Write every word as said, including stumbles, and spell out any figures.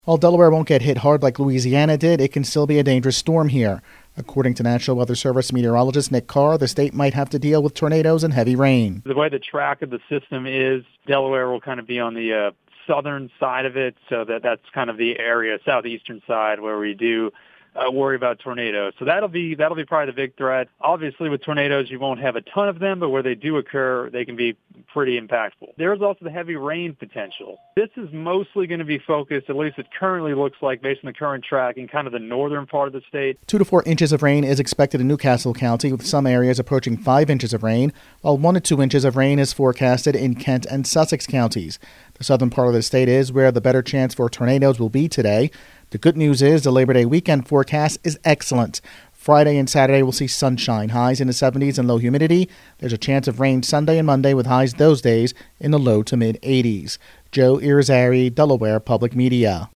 While Delaware won't get hit hard like Louisiana did, it can still be a dangerous storm here. According to National Weather Service meteorologist Nick Carr, the state might have to deal with tornadoes and heavy rain. The way the track of the system is, Delaware will kind of be on the uh, southern side of it, so that that's kind of the area, southeastern side, where we do Uh, worry about tornadoes. So that'll be that'll be probably the big threat. Obviously, with tornadoes, you won't have a ton of them, but where they do occur, they can be pretty impactful. There's also the heavy rain potential. This is mostly going to be focused, at least it currently looks like, based on the current track, in kind of the northern part of the state. Two to four inches of rain is expected in Newcastle County, with some areas approaching five inches of rain, while one to two inches of rain is forecasted in Kent and Sussex counties. The southern part of the state is where the better chance for tornadoes will be today. The good news is the Labor Day weekend forecast is excellent. Friday and Saturday will see sunshine, highs in the seventies and low humidity. There's a chance of rain Sunday and Monday with highs those days in the low to mid eighties. Joe Irizarry, Delaware Public Media.